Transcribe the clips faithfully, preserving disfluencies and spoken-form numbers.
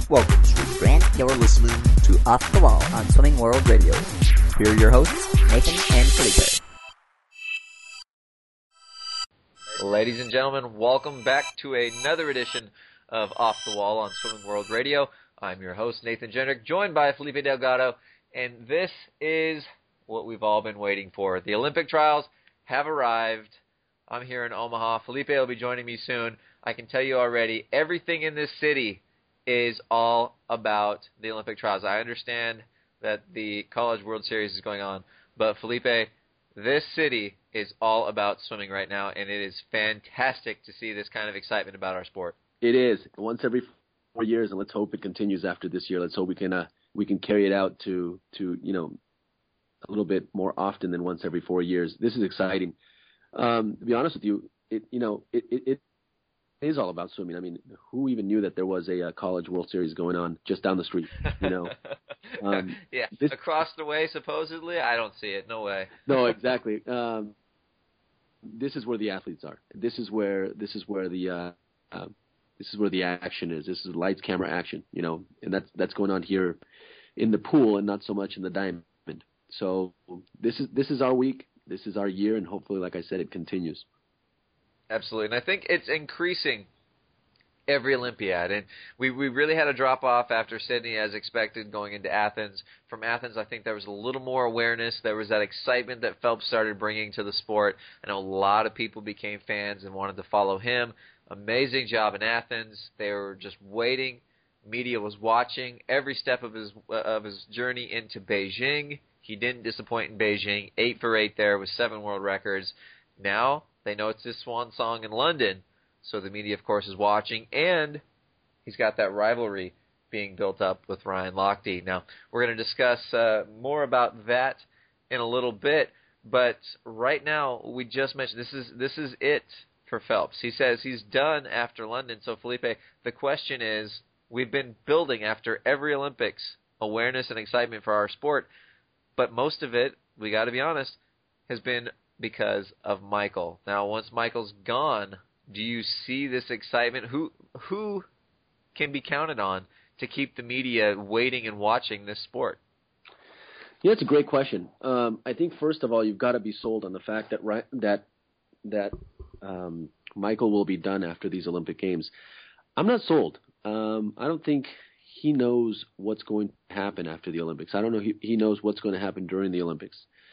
Welcome, Street Grant. You're listening to Off the Wall on Swimming World Radio. Here are your hosts, Nathan and Felipe. Ladies and gentlemen, welcome back to another edition of Off the Wall on Swimming World Radio. I'm your host, Nathan Jendrick, joined by Felipe Delgado, and this is what we've all been waiting for. The Olympic trials have arrived. I'm here in Omaha. Felipe will be joining me soon. I can tell you already, everything in this city is all about the Olympic trials. I understand that the College World Series is going on, but Felipe, this city is all about swimming right now, and it is fantastic to see this kind of excitement about our sport. It is. Once every four years, and let's hope it continues after this year. Let's hope we can uh, we can carry it out to, to, you know, a little bit more often than once every four years. This is exciting. Um, to be honest with you, it you know, it, it, it is all about swimming. I mean, who even knew that there was a, a College World Series going on just down the street, you know? Um, yeah, this, across the way, supposedly? I don't see it. No way. No, exactly. Um, this is where the athletes are. This is where this is where the uh, uh, this is where the action is. This is lights, camera, action. You know, and that's that's going on here in the pool and not so much in the diamond. So this is this is our week. This is our year, and hopefully, like I said, it continues. Absolutely, and I think it's increasing every Olympiad, and we, we really had a drop-off after Sydney as expected going into Athens. From Athens, I think there was a little more awareness. There was that excitement that Phelps started bringing to the sport. I know a lot of people became fans and wanted to follow him. Amazing job in Athens. They were just waiting. Media was watching every step of his of his journey into Beijing. He didn't disappoint in Beijing. Eight for eight there with seven world records. Now they know it's his swan song in London, so the media, of course, is watching, and he's got that rivalry being built up with Ryan Lochte. Now, we're going to discuss uh, more about that in a little bit, but right now, we just mentioned this is this is it for Phelps. He says he's done after London, so Felipe, the question is, we've been building after every Olympics awareness and excitement for our sport, but most of it, we got to be honest, has been because of Michael. Now, once Michael's gone, do you see this excitement? Who who can be counted on to keep the media waiting and watching this sport? Yeah, it's a great question. Um, I think first of all, you've got to be sold on the fact that right, that that um, Michael will be done after these Olympic Games. I'm not sold. Um, I don't think he knows what's going to happen after the Olympics. I don't know he, he knows what's going to happen during the Olympics.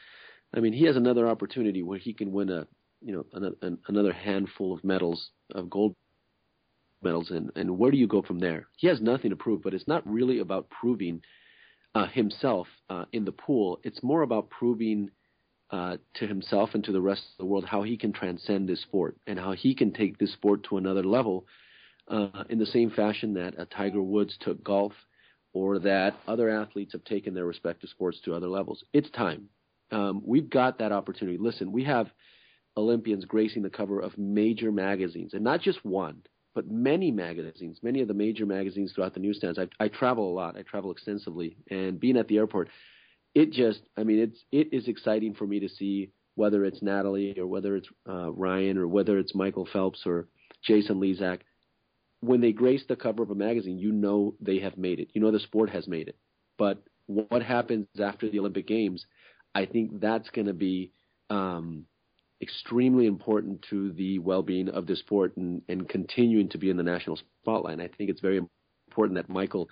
I mean, he has another opportunity where he can win a, you know, an, an, another handful of medals, of gold medals, and, and where do you go from there? He has nothing to prove, but it's not really about proving uh, himself uh, in the pool. It's more about proving uh, to himself and to the rest of the world how he can transcend this sport and how he can take this sport to another level uh, in the same fashion that uh, Tiger Woods took golf or that other athletes have taken their respective sports to other levels. It's time. Um, we've got that opportunity. Listen, we have Olympians gracing the cover of major magazines, and not just one, but many magazines, many of the major magazines throughout the newsstands. I, I travel a lot. I travel extensively, and being at the airport, it just, I mean, it's it is exciting for me to see whether it's Natalie or whether it's uh, Ryan or whether it's Michael Phelps or Jason Lezak. When they grace the cover of a magazine, you know they have made it. You know the sport has made it. But what happens after the Olympic Games, I think that's going to be um, extremely important to the well-being of the sport and, and continuing to be in the national spotlight. And I think it's very important that Michael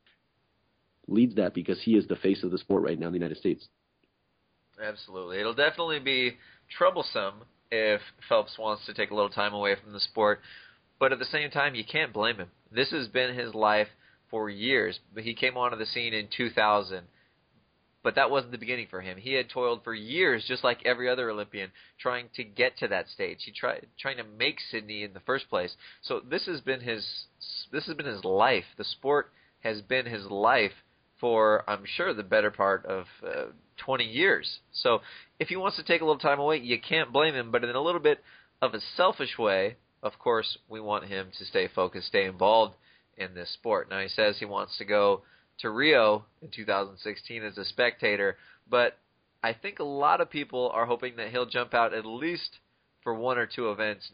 leads that because he is the face of the sport right now in the United States. Absolutely. It'll definitely be troublesome if Phelps wants to take a little time away from the sport. But at the same time, you can't blame him. This has been his life for years. He came onto the scene in two thousand. But that wasn't the beginning for him. He had toiled for years, just like every other Olympian, trying to get to that stage. He tried trying to make Sydney in the first place. So this has been his this has been his life. The sport has been his life for, I'm sure, the better part of uh, twenty years. So if he wants to take a little time away, you can't blame him. But in a little bit of a selfish way, of course, we want him to stay focused, stay involved in this sport. Now he says he wants to go to Rio in two thousand sixteen as a spectator, but I think a lot of people are hoping that he'll jump out at least for one or two events. Now,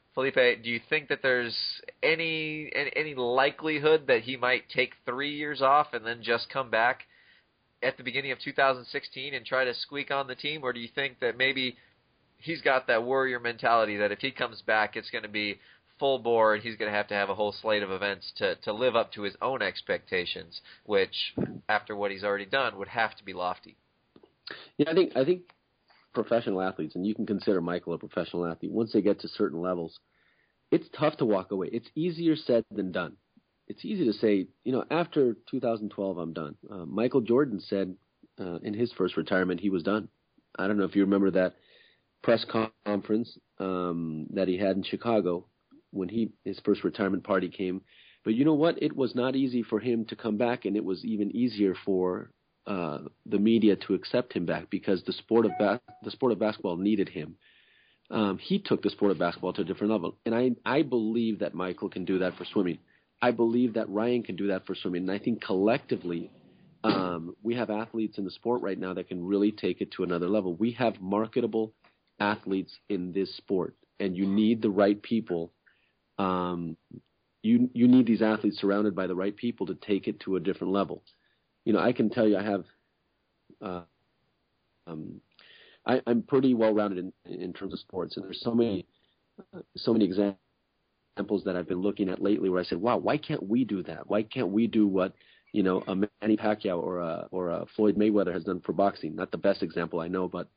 Felipe, do you think that there's any, any any likelihood that he might take three years off and then just come back at the beginning of two thousand sixteen and try to squeak on the team, or do you think that maybe he's got that warrior mentality that if he comes back, it's going to be full bore and he's going to have to have a whole slate of events to, to live up to his own expectations, which, after what he's already done, would have to be lofty? Yeah, I think I think professional athletes, and you can consider Michael a professional athlete, once they get to certain levels, it's tough to walk away. It's easier said than done. It's easy to say, you know, after two thousand twelve, I'm done. Uh, Michael Jordan said uh, in his first retirement he was done. I don't know if you remember that press conference um, that he had in Chicago when he his first retirement party came. But you know what? It was not easy for him to come back, and it was even easier for uh, the media to accept him back because the sport of ba- the sport of basketball needed him. Um, he took the sport of basketball to a different level, and I I believe that Michael can do that for swimming. I believe that Ryan can do that for swimming, and I think collectively um, we have athletes in the sport right now that can really take it to another level. We have marketable athletes in this sport, and you need the right people. Um, you you need these athletes surrounded by the right people to take it to a different level. You know, I can tell you I have uh, um, I, I'm pretty well rounded in, in terms of sports, and there's so many uh, so many examples. examples that I've been looking at lately where I said, wow, why can't we do that? Why can't we do what, you know, a Manny Pacquiao or a, or a Floyd Mayweather has done for boxing? Not the best example I know, but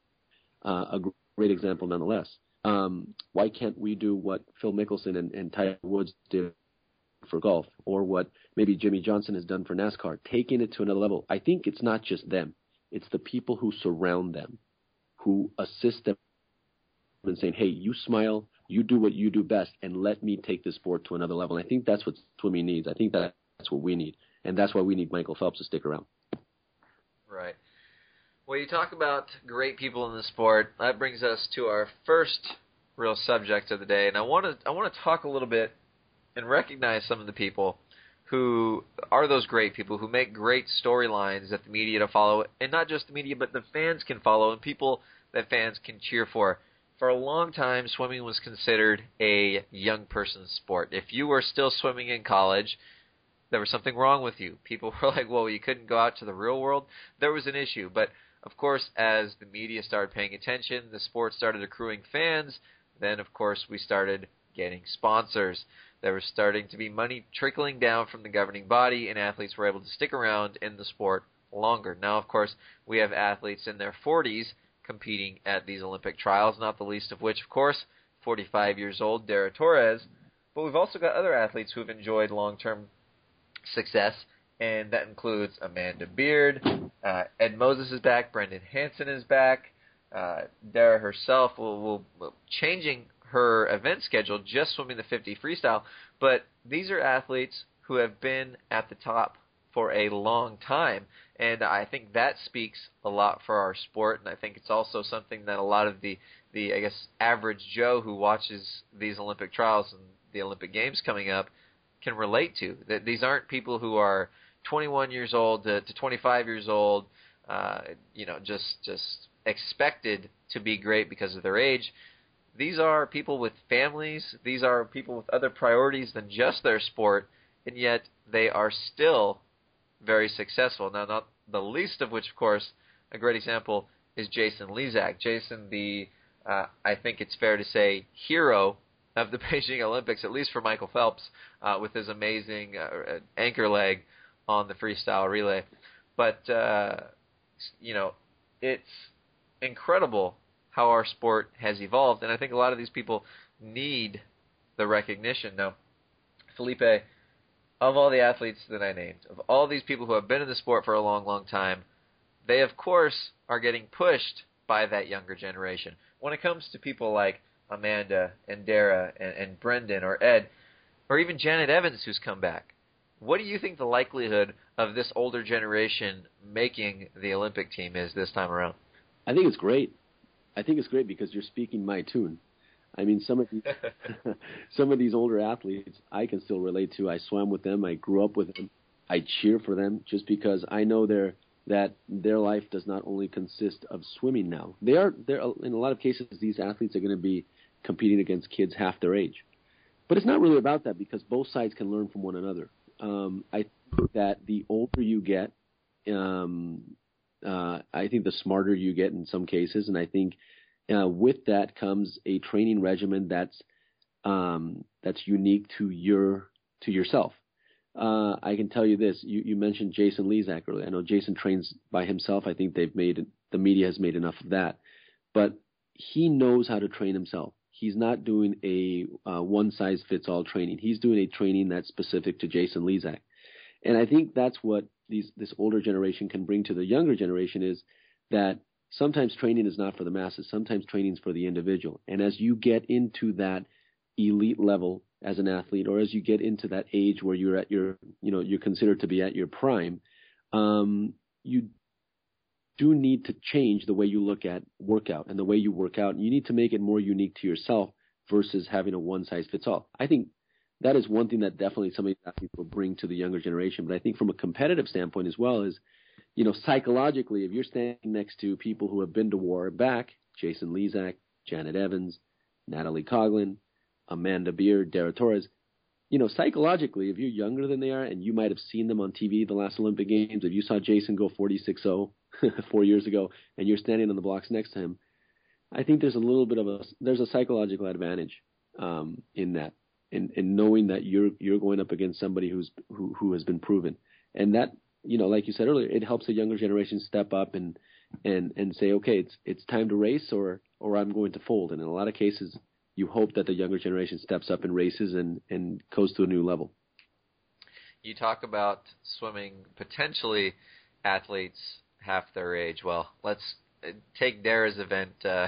uh, a great example nonetheless. Um, why can't we do what Phil Mickelson and, and Tiger Woods did for golf, or what maybe Jimmy Johnson has done for NASCAR, taking it to another level? I think it's not just them. It's the people who surround them, who assist them and saying, hey, you smile, you do what you do best, and let me take this sport to another level. And I think that's what swimming needs. I think that that's what we need, and that's why we need Michael Phelps to stick around. Right. Well, you talk about great people in the sport. That brings us to our first real subject of the day, and I want to I want to talk a little bit and recognize some of the people who are those great people who make great storylines that the media to follow, and not just the media, but the fans can follow, and people that fans can cheer for. For a long time, swimming was considered a young person's sport. If you were still swimming in college, there was something wrong with you. People were like, well, you couldn't go out to the real world. There was an issue. But, of course, as the media started paying attention, the sport started accruing fans. Then, of course, we started getting sponsors. There was starting to be money trickling down from the governing body, and athletes were able to stick around in the sport longer. Now, of course, we have athletes in their forties competing at these Olympic trials, not the least of which, of course, forty-five years old, Dara Torres. But we've also got other athletes who have enjoyed long-term success, and that includes Amanda Beard, uh, Ed Moses is back, Brendan Hansen is back, uh, Dara herself will, will, will changing her event schedule, just swimming the fifty freestyle. But these are athletes who have been at the top for a long time, and I think that speaks a lot for our sport, and I think it's also something that a lot of the, the I guess, average Joe who watches these Olympic trials and the Olympic Games coming up can relate to. That these aren't people who are twenty-one years old to, to twenty-five years old, uh, you know, just just expected to be great because of their age. These are people with families. These are people with other priorities than just their sport, and yet they are still very successful. Now, not the least of which, of course, a great example is Jason Lezak. Jason, the, uh, I think it's fair to say, hero of the Beijing Olympics, at least for Michael Phelps, uh, with his amazing uh, anchor leg on the freestyle relay. But, uh, you know, it's incredible how our sport has evolved, and I think a lot of these people need the recognition. Now, Felipe, of all the athletes that I named, of all these people who have been in the sport for a long, long time, they, of course, are getting pushed by that younger generation. When it comes to people like Amanda and Dara and, and Brendan or Ed, or even Janet Evans, who's come back, what do you think the likelihood of this older generation making the Olympic team is this time around? I think it's great. I think it's great because you're speaking my tune. I mean, some of these, some of these older athletes I can still relate to. I swam with them. I grew up with them. I cheer for them just because I know they're, that their life does not only consist of swimming now. They are, they're, in a lot of cases, these athletes are going to be competing against kids half their age. But it's not really about that because both sides can learn from one another. Um, I think that the older you get, um, uh, I think the smarter you get in some cases, and I think uh, with that comes a training regimen that's um, that's unique to your to yourself. Uh, I can tell you this: you, you mentioned Jason Lezak earlier. I know Jason trains by himself. I think they've made the media has made enough of that, but he knows how to train himself. He's not doing a uh, one-size-fits-all training. He's doing a training that's specific to Jason Lezak. And I think that's what these, this older generation can bring to the younger generation is that sometimes training is not for the masses. Sometimes training is for the individual. And as you get into that elite level as an athlete, or as you get into that age where you're at your, you know, you're considered to be at your prime, um, you do need to change the way you look at workout and the way you work out. And you need to make it more unique to yourself versus having a one-size-fits-all. I think that is one thing that definitely some of these athletes will bring to the younger generation. But I think from a competitive standpoint as well is, you know, psychologically, if you're standing next to people who have been to war and back, Jason Lezak, Janet Evans, Natalie Coughlin, Amanda Beard, Dara Torres, you know, psychologically, if you're younger than they are and you might have seen them on T V the last Olympic Games, if you saw Jason go forty-six oh four years ago and you're standing on the blocks next to him, I think there's a little bit of a there's a psychological advantage um, in that, in, in knowing that you're you're going up against somebody who's who who has been proven, and that, you know, like you said earlier, it helps the younger generation step up and and and say, okay, it's it's time to race or or I'm going to fold. And in a lot of cases, you hope that the younger generation steps up and races and, and goes to a new level. You talk about swimming potentially athletes half their age. Well, let's take Dara's event uh,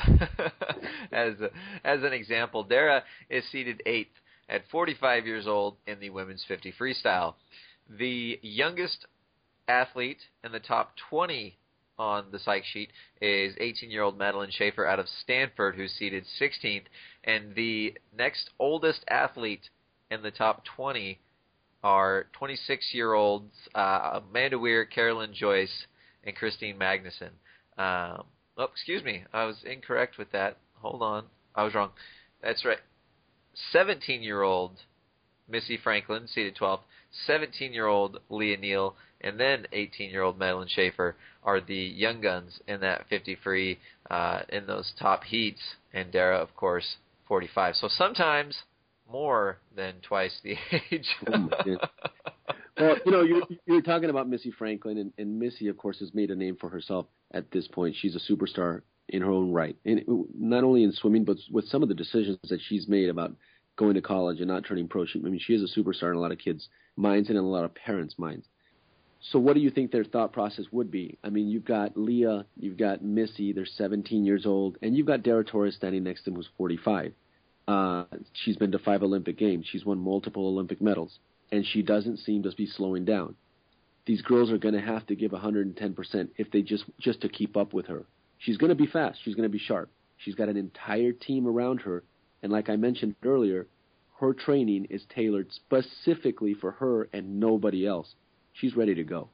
as a, as an example. Dara is seeded eighth at forty-five years old in the women's fifty freestyle. The youngest athlete in the top twenty on the psych sheet is eighteen-year-old Madeline Schaefer out of Stanford, who's seeded sixteenth. And the next oldest athlete in the top twenty are twenty-six-year-olds uh, Amanda Weir, Carolyn Joyce, and Christine Magnuson. Um, oh, excuse me. I was incorrect with that. Hold on. I was wrong. That's right. seventeen-year-old Missy Franklin, seeded twelfth. seventeen-year-old Leah Neal, and then eighteen-year-old Madeline Schaefer are the young guns in that fifty free uh, in those top heats. And Dara, of course, forty-five. So sometimes more than twice the age. Oh, well, you know, you're, you're talking about Missy Franklin, and, and Missy, of course, has made a name for herself at this point. She's a superstar in her own right, and not only in swimming, but with some of the decisions that she's made about going to college and not turning pro. She, I mean, she is a superstar in a lot of kids' minds and in a lot of parents' minds. So what do you think their thought process would be? I mean, you've got Leah, you've got Missy, they're seventeen years old, and you've got Dara Torres standing next to them who's forty-five. Uh, she's been to five Olympic Games. She's won multiple Olympic medals, and she doesn't seem to be slowing down. These girls are going to have to give one hundred ten percent if they just, just to keep up with her. She's going to be fast. She's going to be sharp. She's got an entire team around her, and like I mentioned earlier, her training is tailored specifically for her and nobody else. She's ready to go.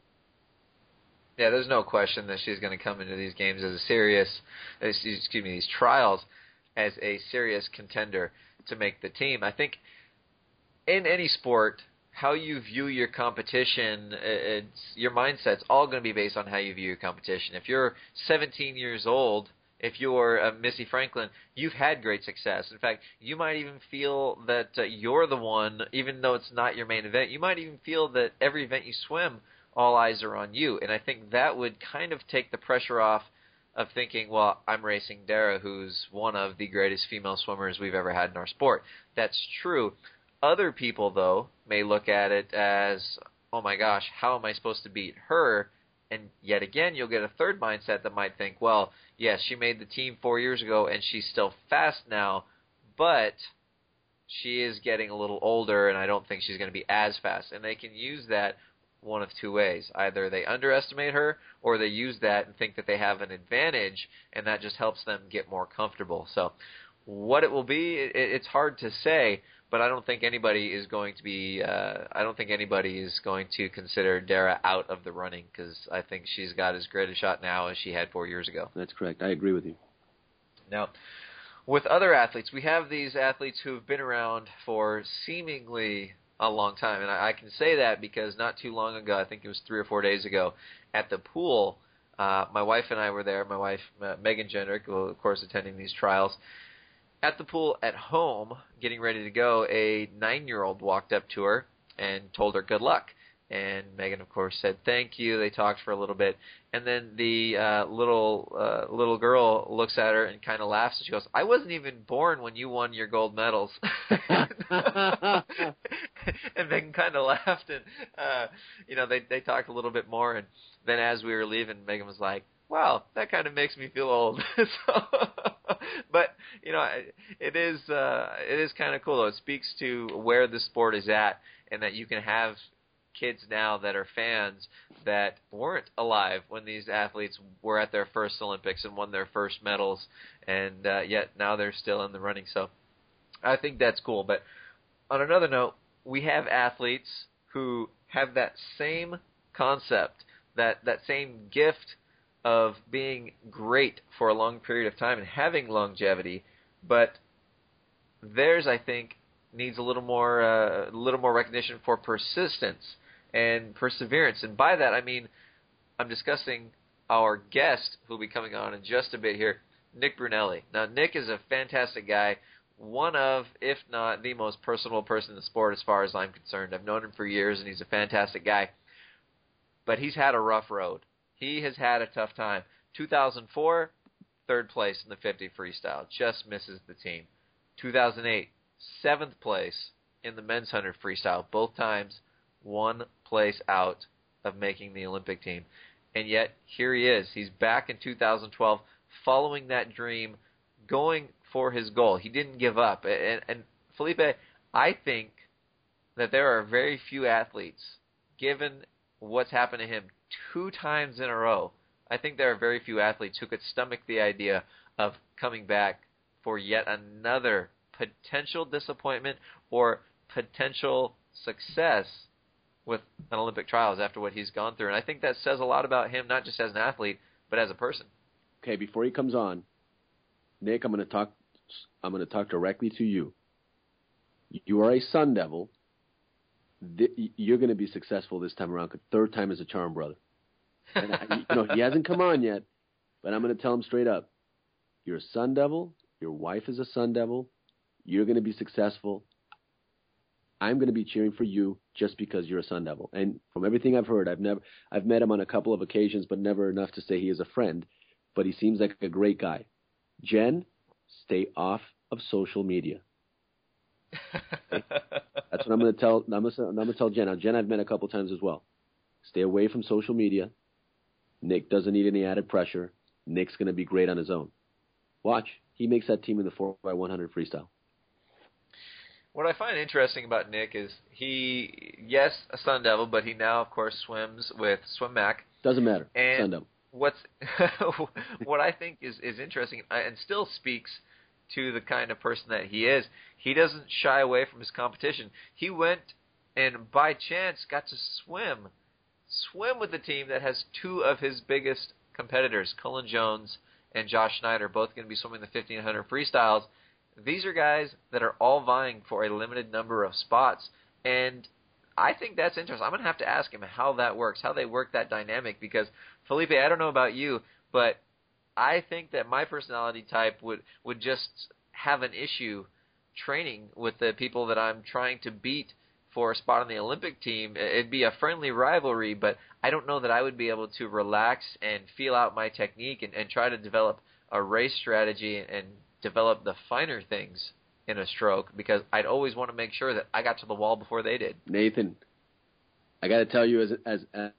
Yeah, there's no question that she's going to come into these games as a serious, excuse me, these trials as a serious contender to make the team. I think in any sport, how you view your competition, it's, your mindset's all going to be based on how you view your competition. If you're seventeen years old, if you're uh, Missy Franklin, you've had great success. In fact, you might even feel that uh, you're the one, even though it's not your main event, you might even feel that every event you swim, all eyes are on you. And I think that would kind of take the pressure off of thinking, well, I'm racing Dara, who's one of the greatest female swimmers we've ever had in our sport. That's true. Other people, though, may look at it as, oh my gosh, how am I supposed to beat her? And yet again, you'll get a third mindset that might think, well, yes, she made the team four years ago and she's still fast now, but she is getting a little older and I don't think she's going to be as fast. And they can use that one of two ways. Either they underestimate her or they use that and think that they have an advantage, and that just helps them get more comfortable. So what it will be, it, it's hard to say, but I don't think anybody is going to be uh, I don't think anybody is going to consider Dara out of the running, because I think she's got as great a shot now as she had four years ago. That's correct. I agree with you. Now, with other athletes, we have these athletes who have been around for seemingly a long time. And I, I can say that because not too long ago, I think it was three or four days ago, at the pool, uh, my wife and I were there. My wife, uh, Megan Jendrick, who, of course, attending these trials. At the pool at home, getting ready to go, a nine-year-old walked up to her and told her good luck. And Megan, of course, said thank you. They talked for a little bit. And then the uh, little uh, little girl looks at her and kind of laughs. And she goes, I wasn't even born when you won your gold medals. And Megan kind of laughed. And, uh, you know, they, they talked a little bit more. And then as we were leaving, Megan was like, wow, that kind of makes me feel old. so, but, you know, it is, uh, it is kind of cool, though. It speaks to where the sport is at and that you can have kids now that are fans that weren't alive when these athletes were at their first Olympics and won their first medals, and uh, yet now they're still in the running. So I think that's cool. But on another note, we have athletes who have that same concept, that, that same gift of being great for a long period of time and having longevity, but theirs, I think, needs a little more uh, a little more recognition for persistence and perseverance. And by that, I mean I'm discussing our guest who will be coming on in just a bit here, Nick Brunelli. Now, Nick is a fantastic guy, one of, if not the most personable person in the sport as far as I'm concerned. I've known him for years, and he's a fantastic guy. But he's had a rough road. He has had a tough time. two thousand four, third place in the fifty freestyle, just misses the team. two thousand eight, seventh place in the men's one hundred freestyle, both times one place out of making the Olympic team. And yet, here he is. He's back in two thousand twelve, following that dream, going for his goal. He didn't give up. And, and Felipe, I think that there are very few athletes, given what's happened to him two times in a row, I think there are very few athletes who could stomach the idea of coming back for yet another potential disappointment or potential success with an Olympic trials after what he's gone through. And I think that says a lot about him, not just as an athlete, but as a person. Okay, before he comes on, Nick, I'm going to talk I'm going to talk directly to you. You are a Sun Devil. You're going to be successful this time around. Third time is a charm, brother. And I, you know, he hasn't come on yet, but I'm going to tell him straight up. You're a Sun Devil. Your wife is a Sun Devil. You're going to be successful. I'm going to be cheering for you just because you're a Sun Devil. And from everything I've heard, I've never, I've met him on a couple of occasions, but never enough to say he is a friend. But he seems like a great guy. Jen, stay off of social media. Okay? That's what I'm going to tell. I'm going to, I'm going to tell Jen. Now, Jen, I've met a couple times as well. Stay away from social media. Nick doesn't need any added pressure. Nick's going to be great on his own. Watch. He makes that team in the four by one hundred freestyle. What I find interesting about Nick is he, yes, a Sun Devil, but he now, of course, swims with Swim Mac. Doesn't matter. And Sun Devil. What's what I think is, is interesting and still speaks to the kind of person that he is, he doesn't shy away from his competition. He went and by chance got to swim, swim with the team that has two of his biggest competitors, Cullen Jones and Josh Schneider, both going to be swimming the fifteen hundred freestyles. These are guys that are all vying for a limited number of spots, and I think that's interesting. I'm going to have to ask him how that works, how they work that dynamic, because, Felipe, I don't know about you, but I think that my personality type would, would just have an issue training with the people that I'm trying to beat for a spot on the Olympic team. It'd be a friendly rivalry, but I don't know that I would be able to relax and feel out my technique and, and try to develop a race strategy and develop the finer things in a stroke, because I'd always want to make sure that I got to the wall before they did. Nathan, I got to tell you as as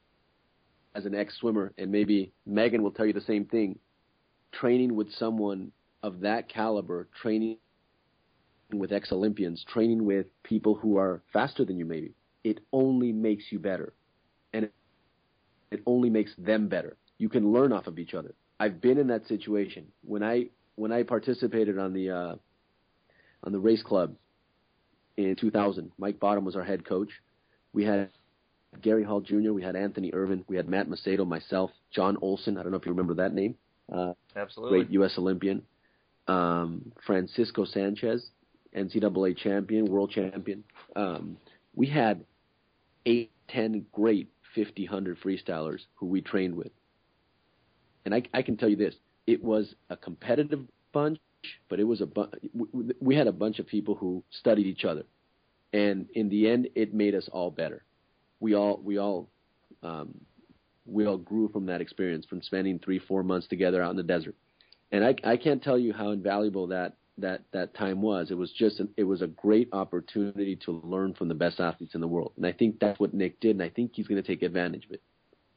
as an ex-swimmer, and maybe Megan will tell you the same thing, training with someone of that caliber, training with ex-Olympians, training with people who are faster than you maybe, it only makes you better. And it only makes them better. You can learn off of each other. I've been in that situation. When I when I participated on the uh, on the race club in two thousand, Mike Bottom was our head coach. We had Gary Hall Junior, we had Anthony Irvin, we had Matt Macedo, myself, John Olson. I don't know if you remember that name. Uh, Absolutely. Great U S Olympian. um, Francisco Sanchez, N C double A champion, world champion. Um, we had eight, ten great fifty, one hundred freestylers who we trained with. And I, I can tell you this, it was a competitive bunch, but it was a bu- we had a bunch of people who studied each other. And in the end, it made us all better. We all, we all, um, we all grew from that experience, from spending three, four months together out in the desert. And I, I can't tell you how invaluable that, that, that time was. It was just, an, it was a great opportunity to learn from the best athletes in the world. And I think that's what Nick did, and I think he's going to take advantage of it.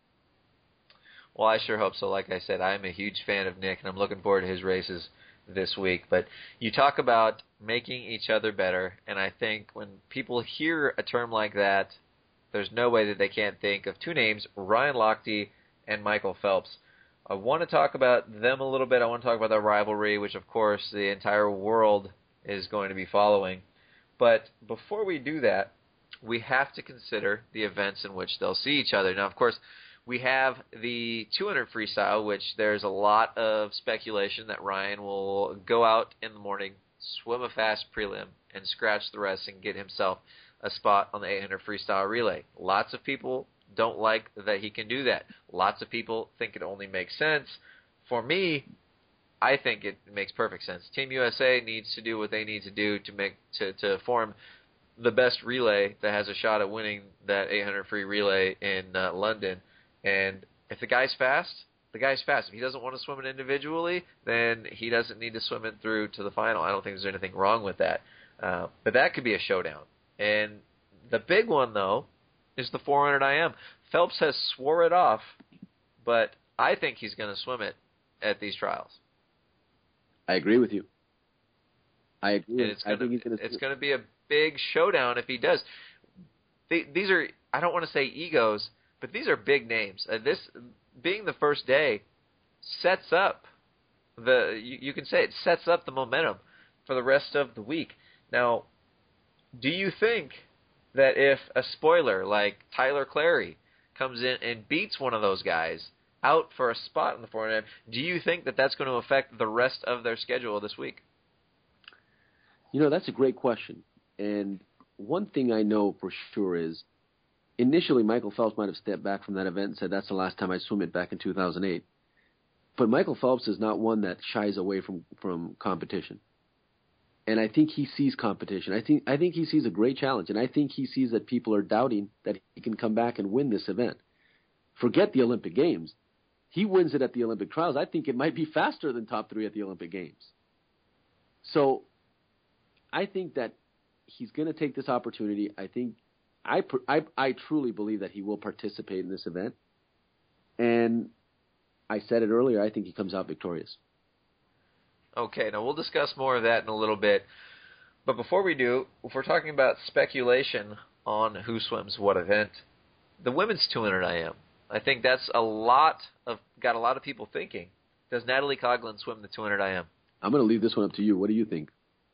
Well, I sure hope so. Like I said, I'm a huge fan of Nick, and I'm looking forward to his races this week. But you talk about making each other better, and I think when people hear a term like that, there's no way that they can't think of two names, Ryan Lochte and Michael Phelps. I want to talk about them a little bit. I want to talk about the rivalry, which, of course, the entire world is going to be following. But before we do that, we have to consider the events in which they'll see each other. Now, of course, we have the two hundred freestyle, which there's a lot of speculation that Ryan will go out in the morning, swim a fast prelim, and scratch the rest and get himself a spot on the eight hundred freestyle relay. Lots of people don't like that he can do that. Lots of people think it only makes sense. For me, I think it makes perfect sense. Team U S A needs to do what they need to do to make to, to form the best relay that has a shot at winning that eight hundred free relay in uh, London. And if the guy's fast, the guy's fast. If he doesn't want to swim it individually, then he doesn't need to swim it through to the final. I don't think there's anything wrong with that. Uh, but that could be a showdown. And the big one, though, is the four hundred I M. Phelps has swore it off, but I think he's going to swim it at these trials. I agree with you. I agree. And it's I going think to he's it's gonna... going to be a big showdown if he does. They, these are, I don't want to say egos, but these are big names. Uh, this being the first day sets up the you, you can say it sets up the momentum for the rest of the week. Now, do you think that if a spoiler like Tyler Clary comes in and beats one of those guys out for a spot in the four hundred, do you think that that's going to affect the rest of their schedule this week? You know, that's a great question. And one thing I know for sure is initially Michael Phelps might have stepped back from that event and said, that's the last time I swim it back in two thousand eight. But Michael Phelps is not one that shies away from, from competition. And I think he sees competition. I think I think he sees a great challenge. And I think he sees that people are doubting that he can come back and win this event. Forget the Olympic Games. He wins it at the Olympic trials. I think it might be faster than top three at the Olympic Games. So I think that he's going to take this opportunity. I think I, I, I truly believe that he will participate in this event. And I said it earlier, I think he comes out victorious. Okay, now we'll discuss more of that in a little bit. But before we do, if we're talking about speculation on who swims what event, the women's two hundred I M. I think that's a lot of got a lot of people thinking. Does Natalie Coughlin swim the two hundred I M? I'm going to leave this one up to you. What do you think?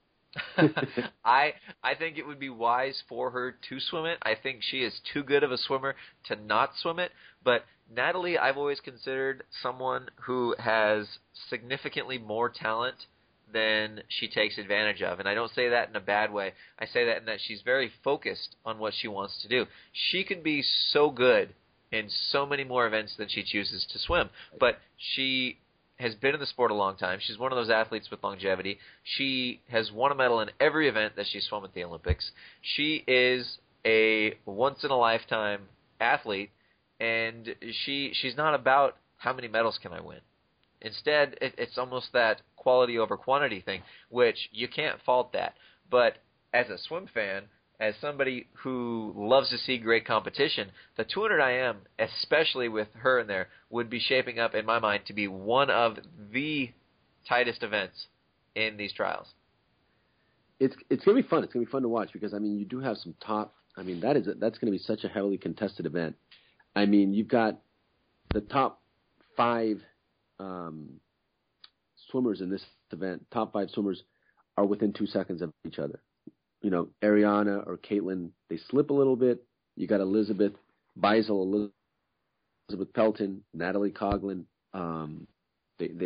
I I think it would be wise for her to swim it. I think she is too good of a swimmer to not swim it. But Natalie, I've always considered someone who has significantly more talent than she takes advantage of. And I don't say that in a bad way. I say that in that she's very focused on what she wants to do. She can be so good in so many more events than she chooses to swim. But she has been in the sport a long time. She's one of those athletes with longevity. She has won a medal in every event that she's swum at the Olympics. She is a once-in-a-lifetime athlete, and she she's not about how many medals can I win. Instead, it, it's almost that quality over quantity thing, which you can't fault that. But as a swim fan, as somebody who loves to see great competition, the two hundred I M, especially with her in there, would be shaping up, in my mind, to be one of the tightest events in these trials. It's it's going to be fun. It's going to be fun to watch because, I mean, you do have some top – I mean, that is that's going to be such a heavily contested event. I mean, you've got the top five um, swimmers in this event. Top five swimmers are within two seconds of each other. You know, Ariana or Caitlin, they slip a little bit. You got Elizabeth Beisel, Elizabeth Pelton, Natalie Coughlin. Um, they, they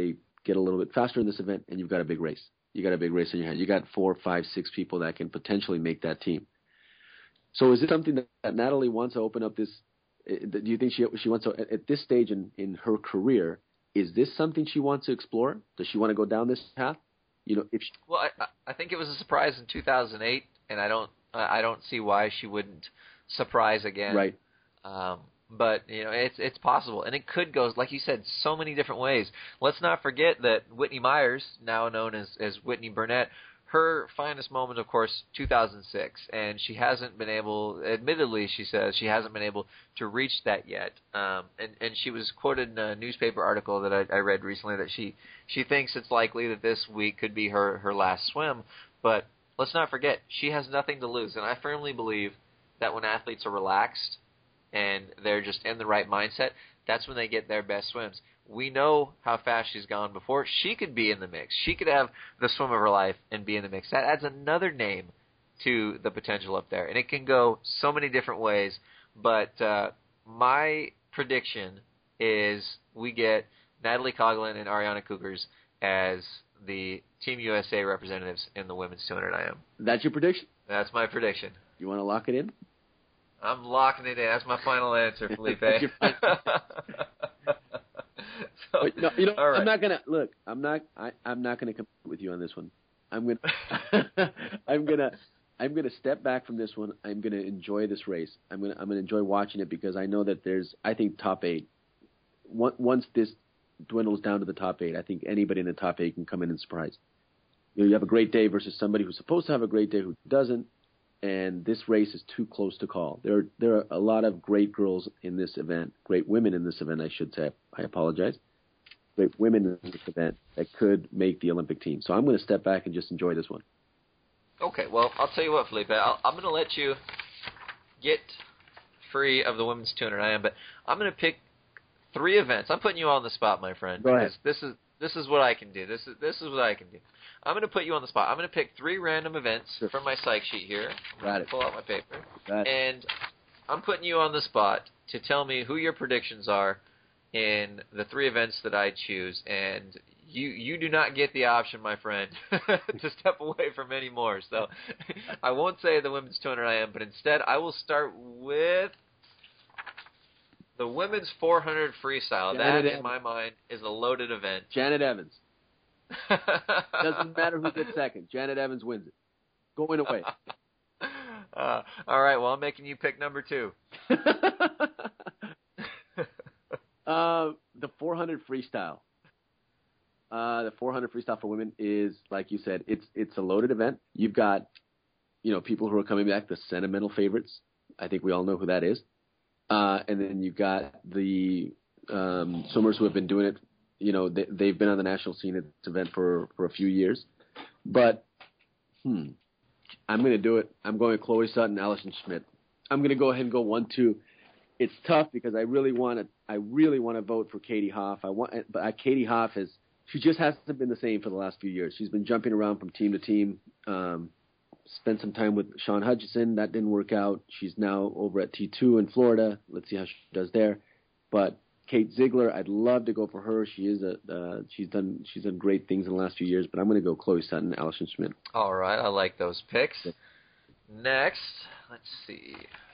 get a little bit faster in this event, and you've got a big race. You got a big race in your hand. You got four, five, six people that can potentially make that team. So is it something that, that Natalie wants to open up this? Do you think she she wants to, at this stage in, in her career, is this something she wants to explore? Does she want to go down this path? You know, if she, well, I, I think it was a surprise in two thousand eight, and I don't I don't see why she wouldn't surprise again. Right. Um, but you know, it's it's possible, and it could go, like you said, so many different ways. Let's not forget that Whitney Myers, now known as as Whitney Burnett, her finest moment, of course, two thousand six, and she hasn't been able, admittedly, she says, she hasn't been able to reach that yet. Um, and, and she was quoted in a newspaper article that I, I read recently that she, she thinks it's likely that this week could be her, her last swim. But let's not forget, she has nothing to lose. And I firmly believe that when athletes are relaxed and they're just in the right mindset, that's when they get their best swims. We know how fast she's gone before. She could be in the mix. She could have the swim of her life and be in the mix. That adds another name to the potential up there. And it can go so many different ways. But uh, my prediction is we get Natalie Coughlin and Ariana Cougars as the Team U S A representatives in the women's two hundred I M. That's your prediction? That's my prediction. You want to lock it in? I'm locking it in. That's my final answer, Felipe. So, but, no, you know, right. I'm not gonna look. I'm not. I, I'm not gonna compete with you on this one. I'm gonna. I'm gonna. I'm gonna step back from this one. I'm gonna enjoy this race. I'm gonna. I'm gonna enjoy watching it because I know that there's. I think top eight. Once this dwindles down to the top eight, I think anybody in the top eight can come in and surprise. You know, you have a great day versus somebody who's supposed to have a great day who doesn't. And this race is too close to call. There are, there are a lot of great girls in this event, great women in this event, I should say. I apologize. Great women in this event that could make the Olympic team. So I'm going to step back and just enjoy this one. Okay, well, I'll tell you what, Felipe. I'll, I'm going to let you get free of the women's two hundred I M, but I'm going to pick three events. I'm putting you on the spot, my friend. Go ahead. This is this is what I can do. This is this is what I can do. I'm going to put you on the spot. I'm going to pick three random events Sure. from my psych sheet here. I'm Got going it. to pull out my paper. Got it. And I'm putting you on the spot to tell me who your predictions are in the three events that I choose. And you you do not get the option, my friend, to step away from any more. So I won't say the women's two hundred I M, but instead I will start with the women's four hundred freestyle. Janet That, Evans. in my mind, is a loaded event. Janet Evans. Doesn't matter who gets second. Janet Evans wins it. Going away. Uh, all right, well, I'm making you pick number two. uh, the four hundred freestyle. Uh, the four hundred freestyle for women is, like you said, it's it's a loaded event. You've got, you know, people who are coming back, the sentimental favorites. I think we all know who that is. Uh, and then you've got the um, swimmers who have been doing it. You know, they, they've been on the national scene at this event for, for a few years. But, hmm, I'm going to do it. I'm going Chloe Sutton, Allison Schmidt. I'm going to go ahead and go one, two. It's tough because I really want to. I really want to vote for Katie Hoff. I want, but I, Katie Hoff has. She just hasn't been the same for the last few years. She's been jumping around from team to team. Um, spent some time with Sean Hutchison. That didn't work out. She's now over at T two in Florida. Let's see how she does there. But Kate Ziegler, I'd love to go for her. She is a uh, she's done she's done great things in the last few years. But I'm going to go Chloe Sutton, Allison Schmidt. All right, I like those picks. Next, let's see.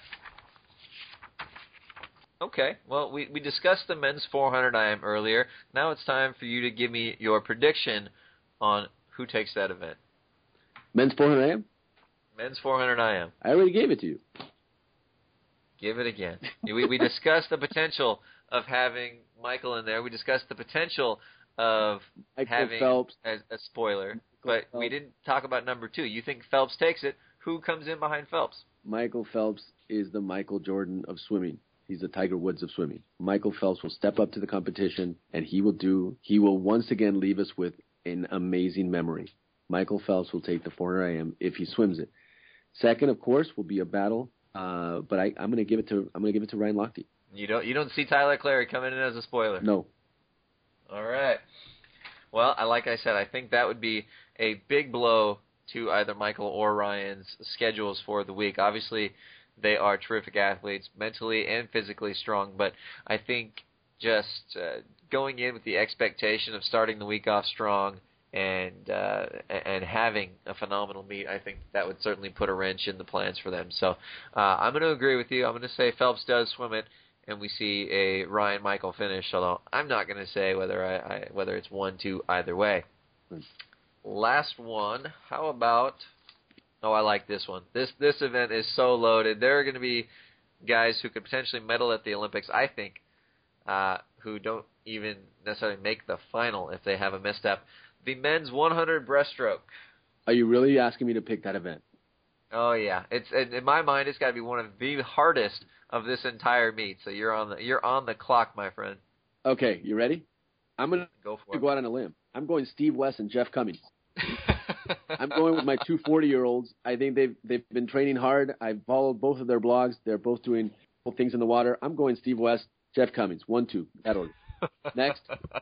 Okay, well, we, we discussed the men's four hundred I M earlier. Now it's time for you to give me your prediction on who takes that event. Men's four hundred I M? Men's four hundred I M. I already gave it to you. Give it again. we, we discussed the potential of having Michael in there. We discussed the potential of Michael having Phelps. a, a spoiler. But we didn't talk about number two. You think Phelps takes it. Who comes in behind Phelps? Michael Phelps is the Michael Jordan of swimming. He's the Tiger Woods of swimming. Michael Phelps will step up to the competition, and he will do. He will once again leave us with an amazing memory. Michael Phelps will take the four hundred I M if he swims it. Second, of course, will be a battle, uh, but I, I'm going to give it to I'm going to give it to Ryan Lochte. You don't you don't see Tyler Clary coming in as a spoiler? No. All right. Well, I, like I said, I think that would be a big blow to either Michael or Ryan's schedules for the week. Obviously, they are terrific athletes, mentally and physically strong, but I think just uh, going in with the expectation of starting the week off strong and uh, and having a phenomenal meet, I think that would certainly put a wrench in the plans for them. So uh, I'm going to agree with you. I'm going to say Phelps does swim it, and we see a Ryan Michael finish, although I'm not going to say whether I, I whether it's one, two, either way. Last one, how about, oh, I like this one. This this event is so loaded. There are going to be guys who could potentially medal at the Olympics, I think, uh, who don't even necessarily make the final if they have a misstep. The men's one hundred breaststroke. Are you really asking me to pick that event? Oh yeah, it's in my mind. It's got to be one of the hardest of this entire meet. So you're on the you're on the clock, my friend. Okay, you ready? I'm gonna go for go out on a limb. I'm going Steve West and Jeff Cummings. I'm going with my two forty-year-olds. I think they've they've been training hard. I've followed both of their blogs. They're both doing cool things in the water. I'm going Steve West, Jeff Cummings. One, two. That order. Next.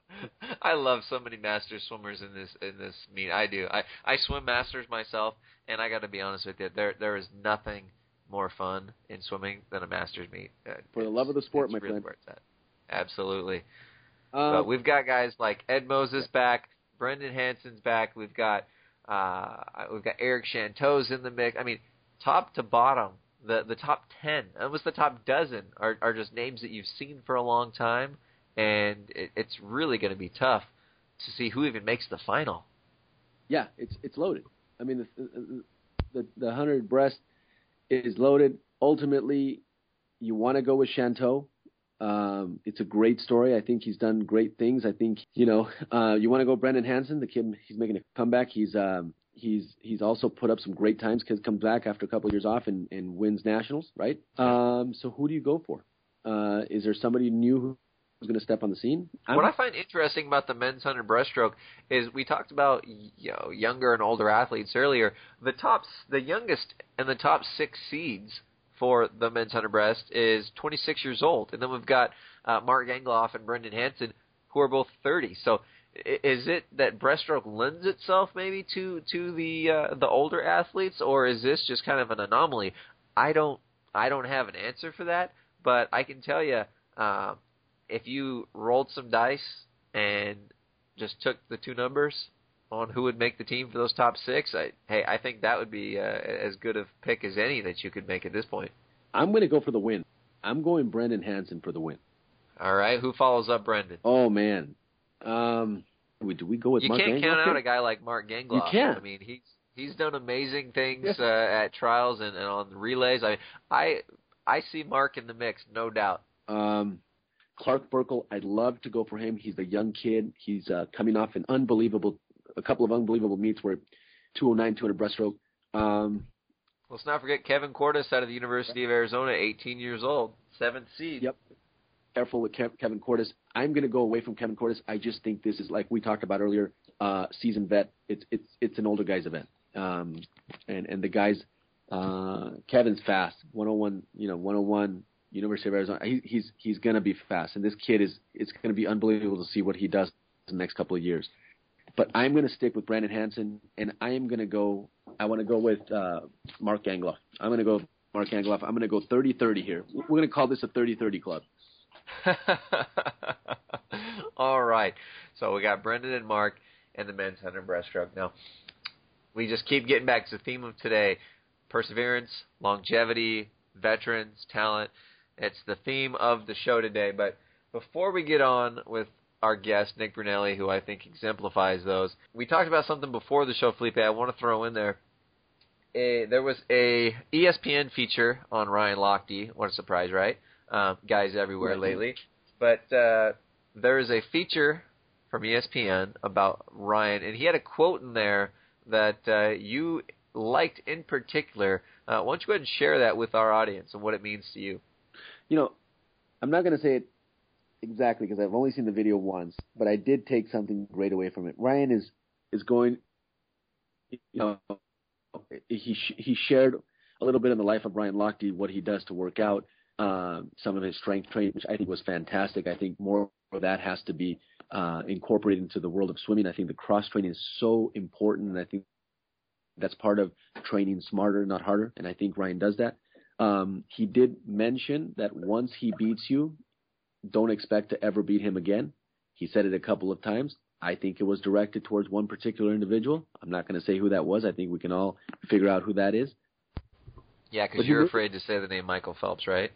I love so many Masters swimmers in this in this meet. I do. I, I swim Masters myself, and I got to be honest with you. There there is nothing more fun in swimming than a Masters meet. For the love of the sport, my really friend. Where it's at. Absolutely. Uh, but we've got guys like Ed Moses back, Brendan Hansen's back. We've got uh, we've got Eric Chanteau's in the mix. I mean, top to bottom, the the top ten, almost the top dozen are are just names that you've seen for a long time. And it, it's really going to be tough to see who even makes the final. Yeah, it's it's loaded. I mean, the the, the one hundred breast is loaded. Ultimately, you want to go with Chanteau. Um, it's a great story. I think he's done great things. I think you know uh, you want to go Brendan Hansen. The kid, he's making a comeback. He's um, he's he's also put up some great times. Kid comes back after a couple of years off and, and wins nationals, right? Um, so who do you go for? Uh, is there somebody new who who's going to step on the scene? I'm, what I find interesting about the men's one hundred breaststroke is we talked about you know younger and older athletes earlier. The top, the youngest and the top six seeds for the men's one hundred breast is twenty-six years old, and then we've got uh, Mark Gangloff and Brendan Hansen who are both thirty. So is it that breaststroke lends itself maybe to to the uh, the older athletes, or is this just kind of an anomaly? I don't I don't have an answer for that, but I can tell you. Uh, If you rolled some dice and just took the two numbers on who would make the team for those top six, I, hey, I think that would be uh, as good a pick as any that you could make at this point. I'm going to go for the win. I'm going Brendan Hansen for the win. All right, who follows up Brendan? Oh man, um, do we go with you Mark can't Gangloff count here? out a guy like Mark Gangloff. You can't. I mean, he's he's done amazing things Yeah. uh, at trials and, and on the relays. I mean, I I see Mark in the mix, no doubt. Um. Clark Burkle, I'd love to go for him. He's a young kid. He's uh, coming off an unbelievable, a couple of unbelievable meets where two oh nine, two hundred breaststroke. Um, Let's not forget Kevin Cordes out of the University of Arizona, eighteen years old, seventh seed. Yep. Careful with Kev- Kevin Cordes. I'm going to go away from Kevin Cordes. I just think this is, like we talked about earlier, uh, seasoned vet. It's it's it's an older guy's event. Um, and and the guys, uh, Kevin's fast, one oh one, you know, one oh one. University of Arizona. He, he's he's going to be fast, and this kid is it's going to be unbelievable to see what he does in the next couple of years. But I'm going to stick with Brendan Hansen, and I am going to go. I want to go with uh, Mark Gangloff. I'm going to go Mark Gangloff. I'm going to go thirty thirty here. We're going to call this a thirty thirty club. All right. So we got Brendan and Mark and the men's one hundred breaststroke. Now we just keep getting back to the theme of today: perseverance, longevity, veterans, talent. It's the theme of the show today, but before we get on with our guest, Nick Brunelli, who I think exemplifies those, we talked about something before the show, Felipe, I want to throw in there. A, there was a E S P N feature on Ryan Lochte. What a surprise, right? Um, guys everywhere Right. lately. But uh, there is a feature from E S P N about Ryan, and he had a quote in there that uh, you liked in particular. Uh, why don't you go ahead and share that with our audience and what it means to you? You know, I'm not going to say it exactly because I've only seen the video once, but I did take something great away from it. Ryan is is going, you know, he he shared a little bit in the life of Ryan Lochte, what he does to work out, uh, some of his strength training, which I think was fantastic. I think more of that has to be uh, incorporated into the world of swimming. I think the cross training is so important, and I think that's part of training smarter, not harder, and I think Ryan does that. Um, he did mention that once he beats you, don't expect to ever beat him again. He said it a couple of times. I think it was directed towards one particular individual. I'm not going to say who that was. I think we can all figure out who that is. Yeah, because you're afraid to say the name Michael Phelps, right?